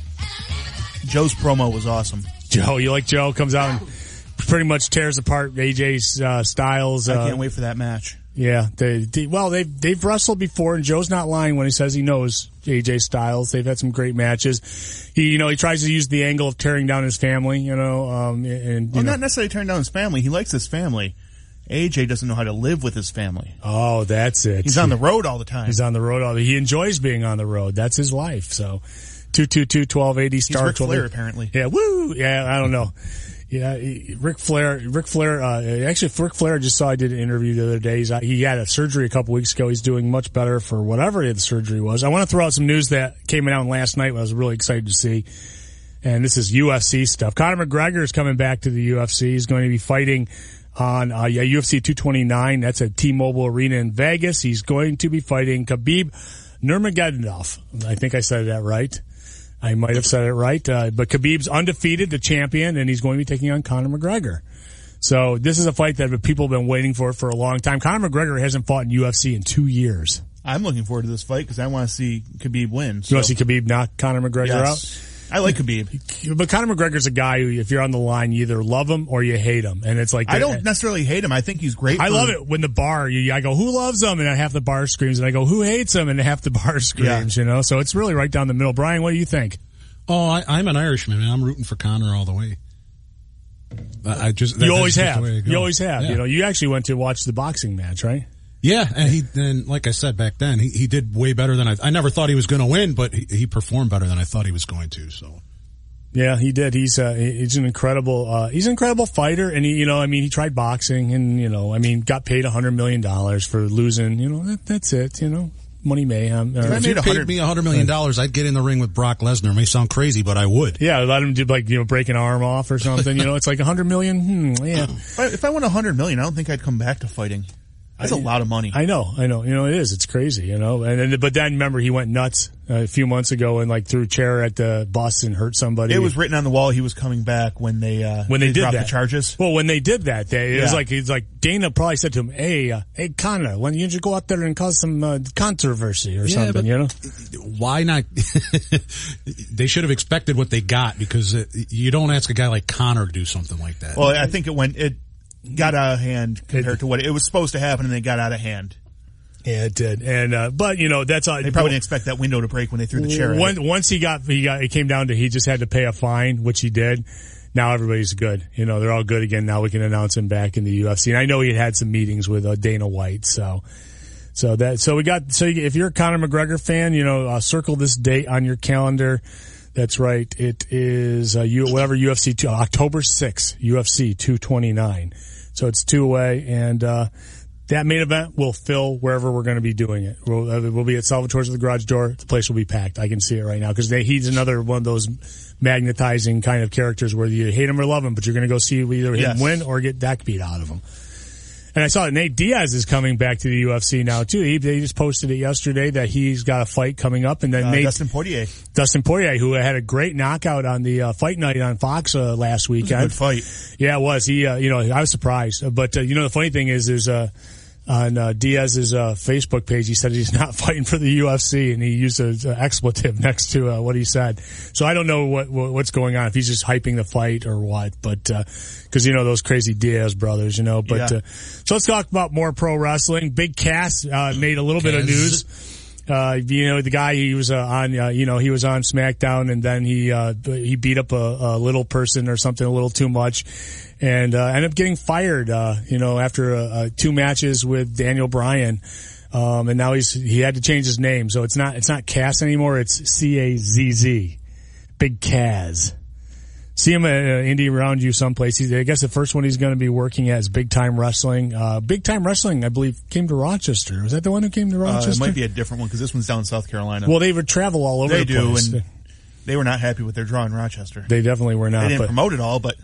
Joe's promo was awesome. Joe, you like Joe? Comes out and pretty much tears apart A J's uh, Styles. I uh, can't wait for that match. Yeah, they, they well they've they've wrestled before, and Joe's not lying when he says he knows A J Styles. They've had some great matches. He you know he tries to use the angle of tearing down his family. You know, um, and you well, know. not necessarily tearing down his family. He likes his family. A J doesn't know how to live with his family. Oh, that's it. He's on the road all the time. He's on the road all the. He enjoys being on the road. That's his life. So, two two two twelve eighty star. He's Ric Flair apparently. Yeah, woo. Yeah, I don't know. Yeah, Ric Flair, Ric Flair, uh, actually Ric Flair just saw I did an interview the other day. He's, he had a surgery a couple weeks ago. He's doing much better for whatever the surgery was. I want to throw out some news that came out last night. I was really excited to see. And this is U F C stuff. Conor McGregor is coming back to the U F C. He's going to be fighting on, uh, yeah, U F C two twenty-nine. That's at T-Mobile Arena in Vegas. He's going to be fighting Khabib Nurmagomedov. I think I said that right. I might have said it right, uh, but Khabib's undefeated, the champion, and he's going to be taking on Conor McGregor. So this is a fight that people have been waiting for for a long time. Conor McGregor hasn't fought in U F C in two years. I'm looking forward to this fight because I want to see Khabib win. So. You want to see Khabib knock Conor McGregor yes. out? I like Khabib. But Conor McGregor's a guy who, if you're on the line, you either love him or you hate him. And it's like, I don't necessarily hate him. I think he's great. I for, love it when the bar, you, I go, who loves him? And half the bar screams. And I go, who hates him? And half the bar screams, yeah. you know? So it's really right down the middle. Brian, what do you think? Oh, I, I'm an Irishman, and I'm rooting for Conor all the way. I, I just that, you always have. have. You always have. Yeah. You know, you actually went to watch the boxing match, right? Yeah, and he and like I said back then, he, he did way better than I. I never thought he was going to win, but he, he performed better than I thought he was going to. So. Yeah, he did. He's uh, he's an incredible uh, he's an incredible fighter, and he, you know, I mean, he tried boxing, and you know, I mean, got paid a hundred million dollars for losing. You know, that, that's it. You know. Money mayhem. If you paid me a hundred million dollars, I'd get in the ring with Brock Lesnar. It may sound crazy, but I would. Yeah, let him do like you know break an arm off or something. You know, it's like a hundred million. Hmm, yeah. If I, if I won a hundred million, I don't think I'd come back to fighting. That's I, a lot of money. I know, I know. You know, it is. It's crazy. You know, and, and but then remember he went nuts uh, a few months ago and like threw a chair at the bus and hurt somebody. It was written on the wall he was coming back when they uh, when they, they did dropped that. the charges. Well, when they did that, they, it yeah. was like it's like Dana probably said to him, "Hey, uh, hey, Conor, when you just go out there and cause some uh, controversy or yeah, something?" You know, why not? They should have expected what they got because it, you don't ask a guy like Conor to do something like that. Well, I think it went it. got out of hand compared it, to what it was supposed to happen, and they got out of hand. Yeah, it did. And uh, but you know that's all. They probably didn't expect that window to break when they threw the chair. When, once he got, he got, it came down to he just had to pay a fine, which he did. Now everybody's good. You know, they're all good again. Now we can announce him back in the U F C. And I know he had some meetings with uh, Dana White, so. So that, so we got, so you, if you're a Conor McGregor fan, you know, uh, circle this date on your calendar. That's right. It is, uh, you, whatever U F C two, October sixth, U F C two twenty-nine. So it's two away, and uh that main event will fill wherever we're going to be doing it. We'll, uh, we'll be at Salvatore's at the garage door. The place will be packed. I can see it right now because he's another one of those magnetizing kind of characters where you hate him or love him, but you're going to go see either yes. him win or get deck beat out of him. And I saw that Nate Diaz is coming back to the U F C now too. He, they just posted it yesterday that he's got a fight coming up, and then uh, Nate, Dustin Poirier, Dustin Poirier, who had a great knockout on the uh, fight night on Fox uh, last weekend. It was a good fight. Yeah, it was. He, uh, you know, I was surprised, but uh, you know, the funny thing is, there's uh, on uh, Diaz's uh, Facebook page, he said he's not fighting for the U F C, and he used an expletive next to uh, what he said. So I don't know what, what what's going on, if he's just hyping the fight or what, but because uh, you know those crazy Diaz brothers, you know. But yeah. uh, so let's talk about more pro wrestling. Big Cass uh, made a little Cass. bit of news. Uh, you know, the guy, he was, uh, on, uh, you know, he was on SmackDown, and then he, uh, he beat up a, a little person or something a little too much, and, uh, ended up getting fired, uh, you know, after, uh, uh, two matches with Daniel Bryan. Um, and now he's, he had to change his name. So it's not, it's not Cass anymore. It's C A Z Z. Big Kaz. See him at uh, Indy around you someplace. He's, I guess the first one he's going to be working at is Big Time Wrestling. Uh, Big Time Wrestling, I believe, came to Rochester. Was that the one who came to Rochester? Uh, it might be a different one because this one's down in South Carolina. Well, they would travel all over they the place. They do, and they were not happy with their draw in Rochester. They definitely were not. They didn't but, promote it all, but...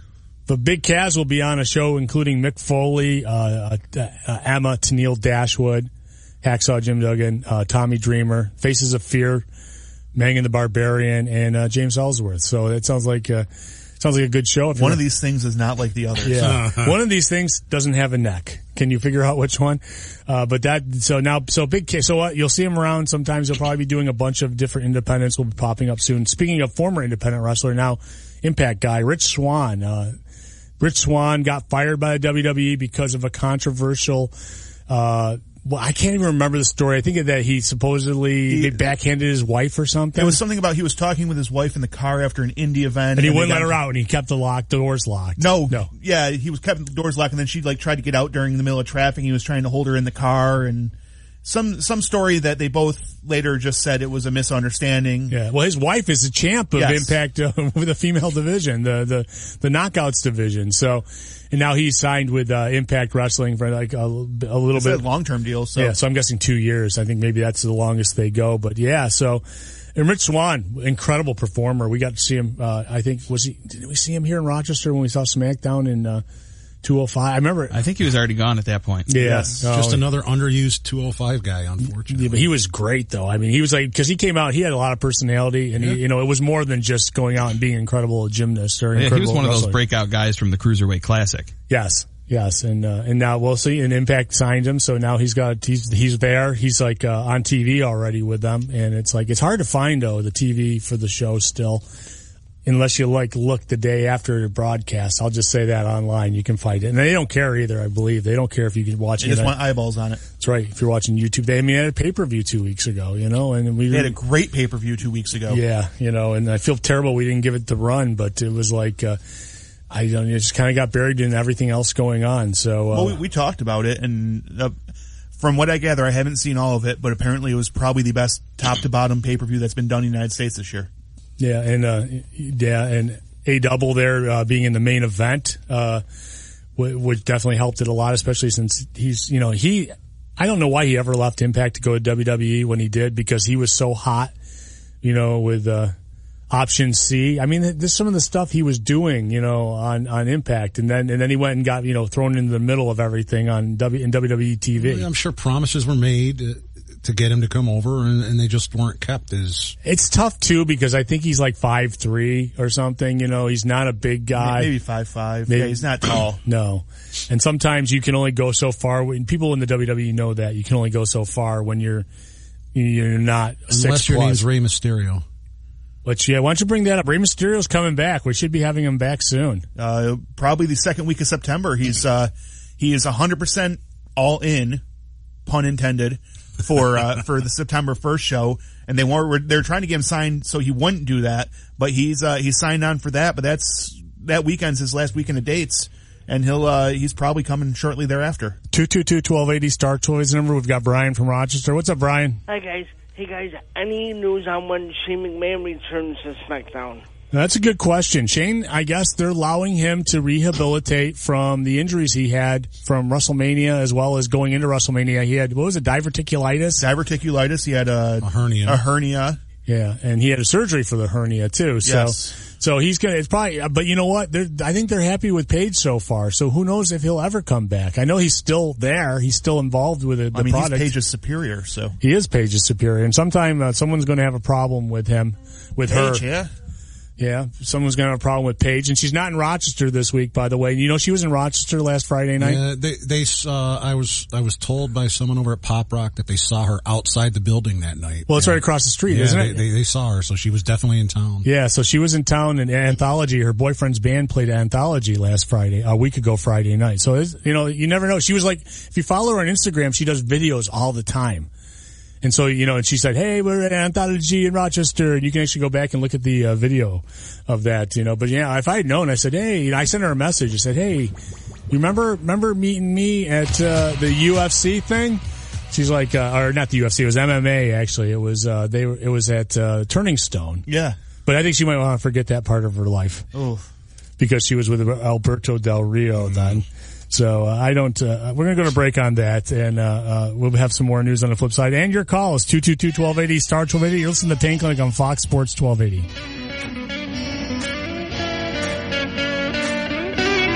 But Big Kaz will be on a show including Mick Foley, uh, uh, uh Emma, Tennille Dashwood, Hacksaw Jim Duggan, uh, Tommy Dreamer, Faces of Fear, Mangan the Barbarian, and uh, James Ellsworth. So it sounds like uh, sounds like a good show. One of these things is not like the others. Yeah, one of these things doesn't have a neck. Can you figure out which one? Uh, but that so now so Big K. So what? You'll see him around. Sometimes he'll probably be doing a bunch of different independents. Will be popping up soon. Speaking of former independent wrestler, now Impact guy Rich Swann. Uh, Rich Swann got fired by the W W E because of a controversial. Uh, Well, I can't even remember the story. I think that he supposedly he, they backhanded his wife or something. It was something about he was talking with his wife in the car after an indie event. And he and wouldn't let her out, and he kept the lock, the doors locked. No, no. Yeah, he was kept the doors locked, and then she like tried to get out during the middle of traffic. He was trying to hold her in the car, and some some story that they both later just said it was a misunderstanding. Yeah. Well, his wife is the champ of yes. Impact uh, with the female division, the the the Knockouts division. So. And now he's signed with uh, Impact Wrestling for like a, a little it's bit a long-term deal. So yeah, so I'm guessing two years. I think maybe that's the longest they go. But yeah, so and Rich Swann, incredible performer. We got to see him. Uh, I think was he? Did we see him here in Rochester when we saw SmackDown in uh, two oh five? I remember. I think he was already gone at that point. Yeah, yes. oh, just another underused two oh five guy, unfortunately. Yeah, but he was great though. I mean, he was like because he came out. He had a lot of personality, and yeah. he, you know, it was more than just going out and being an incredible gymnast or yeah, incredible he was one wrestler. of those breakout guys from the Cruiserweight Classic. Yes. Yes, and uh, and now we'll see. And Impact signed him, so now he's got he's he's there. He's like uh, on T V already with them, and it's like it's hard to find though the T V for the show still, unless you like look the day after the broadcast. I'll just say that online you can find it, and they don't care either. I believe they don't care if you can watch they it. They just want eyeballs on it. That's right. If you're watching YouTube, they I mean they had a pay per view two weeks ago, you know, and we they had a great pay per view two weeks ago. Yeah, you know, and I feel terrible we didn't give it the run, but it was like. Uh, I don't know, it just kind of got buried in everything else going on. So, uh, well, we, we talked about it, and uh, from what I gather, I haven't seen all of it, but apparently it was probably the best top to bottom pay per view that's been done in the United States this year. Yeah, and uh, yeah, and A Double there uh, being in the main event, uh, which definitely helped it a lot, especially since he's, you know, he. I don't know why he ever left Impact to go to W W E when he did, because he was so hot, you know, with. Uh, Option C. I mean, there's some of the stuff he was doing, you know, on, on Impact, and then and then he went and got, you know, thrown into the middle of everything on W in W W E T V. Well, I'm sure promises were made uh, to get him to come over, and, and they just weren't kept. As it's tough too because I think he's like five three or something. You know, he's not a big guy. Maybe five five. Maybe. Yeah, he's not tall. No, and sometimes you can only go so far. When people in the W W E know that you can only go so far when you're you're not unless six your plus. name's Rey Mysterio. But yeah, why don't you bring that up? Rey Mysterio's coming back. We should be having him back soon. Uh, probably the second week of September. He's, uh, he is one hundred percent all in, pun intended, for, uh, for the September first show. And they weren't, they're trying to get him signed so he wouldn't do that. But he's, uh, he's signed on for that. But that's, that weekend's his last weekend of dates. And he'll, uh, he's probably coming shortly thereafter. two two two, twelve eighty Star Toys number. We've got Brian from Rochester. What's up, Brian? Hi, guys. Hey, guys, any news on when Shane McMahon returns to SmackDown? That's a good question. Shane, I guess they're allowing him to rehabilitate from the injuries he had from WrestleMania as well as going into WrestleMania. He had, what was it, diverticulitis? Diverticulitis. He had a, a hernia. A hernia. Yeah, and he had a surgery for the hernia too. So, yes. so he's gonna. It's probably. But you know what? They're, I think they're happy with Paige so far. So who knows if he'll ever come back? I know he's still there. He's still involved with it. The I mean, product. he's Paige's superior. So he is Paige's superior, and sometime uh, someone's going to have a problem with him, with Paige, her. Yeah. Yeah, someone's going to have a problem with Paige, and she's not in Rochester this week, by the way. You know, she was in Rochester last Friday night. Yeah, they they saw. I was I was told by someone over at Pop Rock that they saw her outside the building that night. Well, it's yeah. right across the street, yeah, isn't they, it? They, they saw her, so she was definitely in town. Yeah, so she was in town in Anthology. Her boyfriend's band played Anthology last Friday, a week ago Friday night. So, it's, you know, you never know. She was like, if you follow her on Instagram, she does videos all the time. And so, you know, and she said, hey, we're at Anthology in Rochester, and you can actually go back and look at the uh, video of that, you know. But yeah, if I had known, I said, hey, you know, I sent her a message. I said, hey, you remember, remember meeting me at, uh, the U F C thing? She's like, uh, or not the U F C, it was M M A actually. It was, uh, they were, it was at, uh, Turning Stone. Yeah. But I think she might want to forget that part of her life. Oh. Because she was with Alberto Del Rio mm-hmm. then. So uh, I don't. Uh, we're going to go to break on that, and uh, uh, we'll have some more news on the flip side. And your call is two two two, twelve eighty, star twelve eighty. You're listening to Pain Clinic on Fox Sports twelve eighty.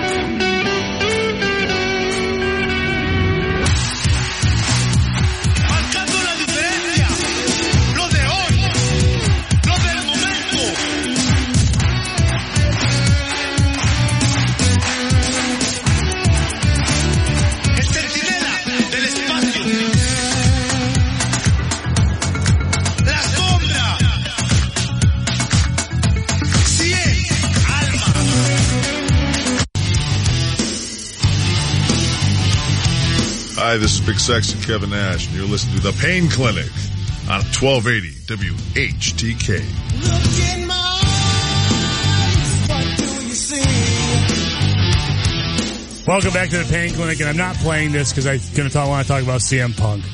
Hi, this is Big Sexy Kevin Nash, and you're listening to The Pain Clinic on twelve eighty W H T K. Look in my eyes, what do you see? Welcome back to the Pain Clinic, and I'm not playing this because I'm going to want to talk about C M Punk.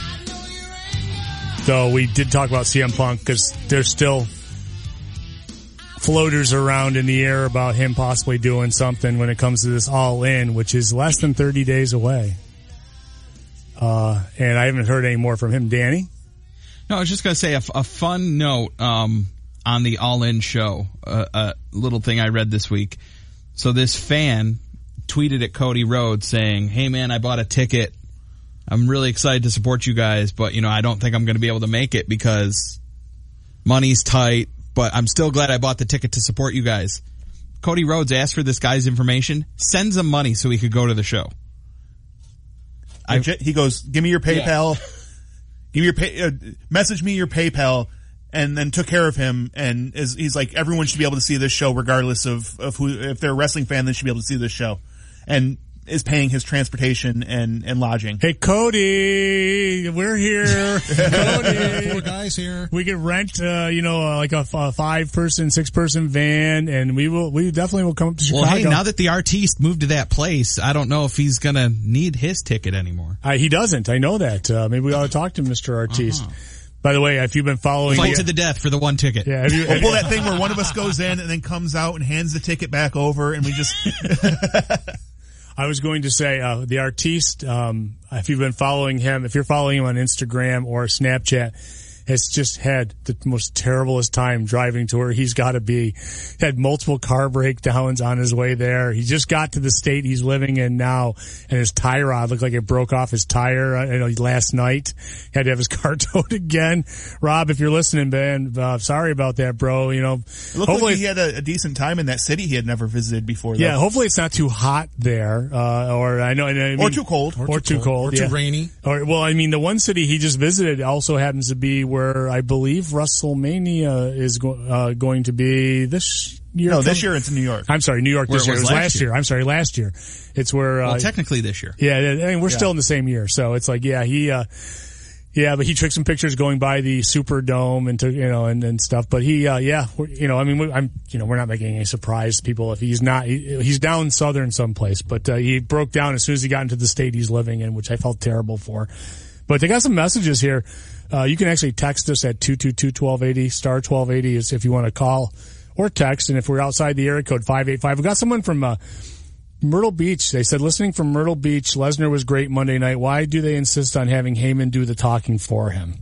Though we did talk about C M Punk because there's still floaters around in the air about him possibly doing something when it comes to this All In, which is less than thirty days away. Uh, and I haven't heard any more from him. Danny? No, I was just going to say a, a fun note um, on the All In show, uh, a little thing I read this week. So this fan tweeted at Cody Rhodes saying, hey, man, I bought a ticket. I'm really excited to support you guys, but, you know, I don't think I'm going to be able to make it because money's tight, but I'm still glad I bought the ticket to support you guys. Cody Rhodes asked for this guy's information, sends him money so he could go to the show. I, he goes, give me your PayPal, yeah. give me your pay, uh, message me your PayPal, and then took care of him. And is, he's like, everyone should be able to see this show regardless of, of who, if they're a wrestling fan, they should be able to see this show. And is paying his transportation and, and lodging. Hey, Cody, we're here. Cody. Four guys here. We can rent, uh, you know, uh, like a, a five-person, six-person van, and we will, we definitely will come up to Chicago. Well, hey, now that the artiste moved to that place, I don't know if he's going to need his ticket anymore. Uh, he doesn't. I know that. Uh, maybe we ought to talk to Mister Artiste. Uh-huh. By the way, if you've been following... Fight to the death for the one ticket. Yeah, have you, we'll pull that thing where one of us goes in and then comes out and hands the ticket back over, and we just... I was going to say, uh, the artiste, um, if you've been following him, if you're following him on Instagram or Snapchat, has just had the most terriblest time driving to where he's got to be. Had multiple car breakdowns on his way there. He just got to the state he's living in now, and his tie rod looked like it broke off his tire uh, you know, last night. Had to have his car towed again. Rob, if you're listening, man, uh, sorry about that, bro. You know, it looked hopefully like he had a, a decent time in that city he had never visited before. Though. Yeah, hopefully it's not too hot there, uh, or I know, I mean, or too cold, or, or too cold, cold or yeah. too rainy. Or well, I mean, the one city he just visited also happens to be where I believe WrestleMania is go- uh, going to be this year. No, this year it's in New York. I'm sorry, New York this where year. It was last year. year. I'm sorry, last year. It's where. Uh, well, technically this year. Yeah, I mean, we're yeah. still in the same year, so it's like, yeah, he. Uh, Yeah, but he took some pictures going by the Superdome and took, you know, and, and stuff. But he, uh, yeah, you know, I mean, we, I'm, you know, we're not making any surprise people if he's not, he, he's down southern someplace, but, uh, he broke down as soon as he got into the state he's living in, which I felt terrible for. But they got some messages here. Uh, you can actually text us at two two two, one two eight zero, star twelve eighty is if you want to call or text. And if we're outside the area code five eight five, we got someone from, uh, Myrtle Beach. They said, listening from Myrtle Beach, Lesnar was great Monday night. Why do they insist on having Heyman do the talking for him?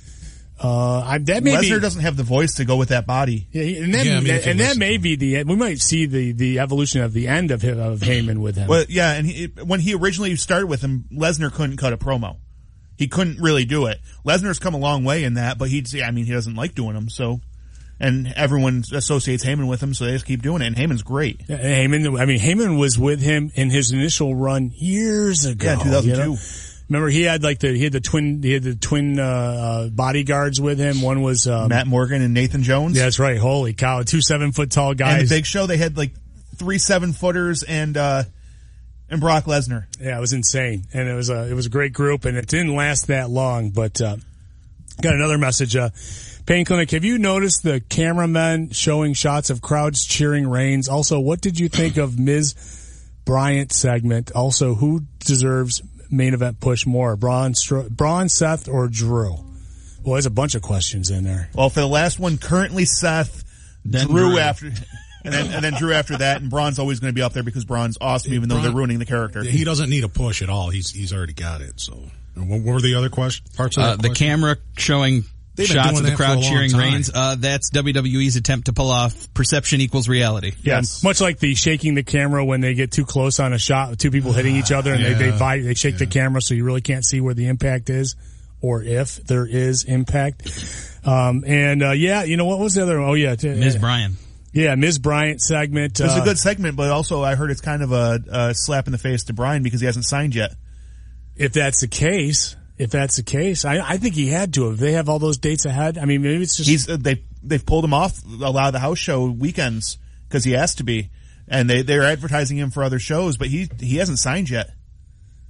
Uh, I, that may Lesnar be, doesn't have the voice to go with that body. Yeah, and that, yeah, I mean, and that may be the, we might see the, the evolution of the end of him, of Heyman with him. Well, yeah, and he, when he originally started with him, Lesnar couldn't cut a promo. He couldn't really do it. Lesnar's come a long way in that, but he'd, I mean, he doesn't like doing them, so. And everyone associates Heyman with him, so they just keep doing it. And Heyman's great. Yeah, Heyman, I mean, Heyman was with him in his initial run years ago. Yeah, two thousand two. You know? Remember, he had like the he had the twin he had the twin uh, uh bodyguards with him. One was um, Matt Morgan and Nathan Jones. Yeah, that's right. Holy cow, two seven foot tall guys. And the Big Show, they had like three seven footers and uh and Brock Lesnar. Yeah, it was insane, and it was a it was a great group, and it didn't last that long. But uh got another message. Uh, Pain Clinic, have you noticed the cameramen showing shots of crowds cheering Reigns? Also, what did you think of Miz Bryant segment? Also, who deserves main event push more, Braun, Stro- Braun, Seth, or Drew? Well, there's a bunch of questions in there. Well, for the last one, currently Seth, then Drew, Drew after, and then and then Drew after that, and Braun's always going to be up there because Braun's awesome, even though Braun, they're ruining the character. He doesn't need a push at all. He's he's already got it. So, what were the other questions? Parts of uh, the question? camera showing. They've shots of the crowd cheering time. Reigns. Uh, that's W W E's attempt to pull off perception equals reality. Yes. Yeah, much like the shaking the camera when they get too close on a shot with two people hitting each other and yeah. they they, fight, they shake yeah. the camera so you really can't see where the impact is or if there is impact. Um, and, uh, yeah, you know, what was the other? Oh, yeah. T- Miz Bryant. Yeah, Miz Bryant segment. It was uh, a good segment, but also I heard it's kind of a, a slap in the face to Bryan because he hasn't signed yet. If that's the case. If that's the case, I, I think he had to have. They have all those dates ahead. I mean, maybe it's just he's uh, they they've pulled him off a lot of the house show weekends because he has to be, and they they're advertising him for other shows, but he he hasn't signed yet.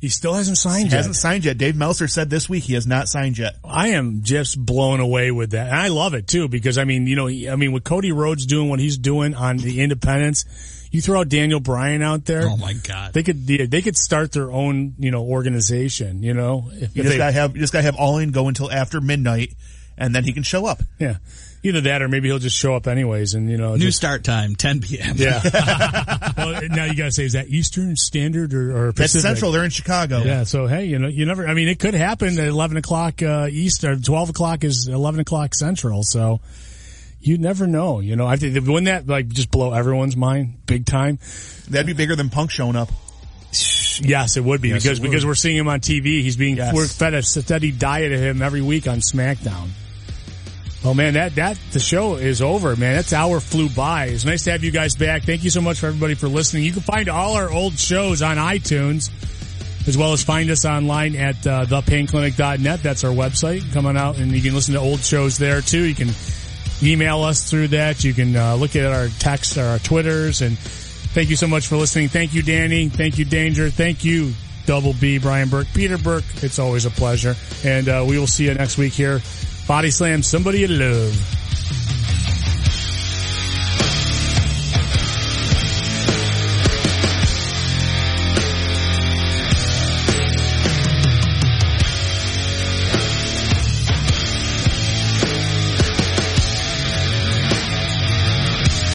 He still hasn't signed he yet. hasn't signed yet. Dave Meltzer said this week he has not signed yet. I am just blown away with that. And I love it, too, because, I mean, you know, I mean, with Cody Rhodes doing what he's doing on the independents, you throw out Daniel Bryan out there. Oh, my God. They could they could start their own, you know, organization, you know. If, you if just they, gotta have, you just gotta have All In go until after midnight, and then he can show up. Yeah. Either that or maybe he'll just show up anyways and, you know. New just, start time, ten p.m. Yeah. Well, now you gotta say, is that Eastern Standard or, or Pacific? That's Central. They're in Chicago. Yeah, so hey, you know, you never, I mean, it could happen at eleven o'clock, uh, East, or twelve o'clock is eleven o'clock Central, so you never know, you know. I think, wouldn't that, like, just blow everyone's mind big time? That'd be bigger than Punk showing up. Yes, it would be, yes, because, would. because we're seeing him on T V. He's being, yes. we're fed a steady diet of him every week on SmackDown. Oh man, that, that, the show is over, man. That hour flew by. It's nice to have you guys back. Thank you so much for everybody for listening. You can find all our old shows on iTunes, as well as find us online at uh, the pain clinic dot net. That's our website. Come on out and you can listen to old shows there too. You can email us through that. You can uh, look at our texts or our Twitters. And thank you so much for listening. Thank you, Danny. Thank you, Danger. Thank you, Double B, Brian Burke, Peter Burke. It's always a pleasure. And uh, we will see you next week here. Body Slam, somebody you love.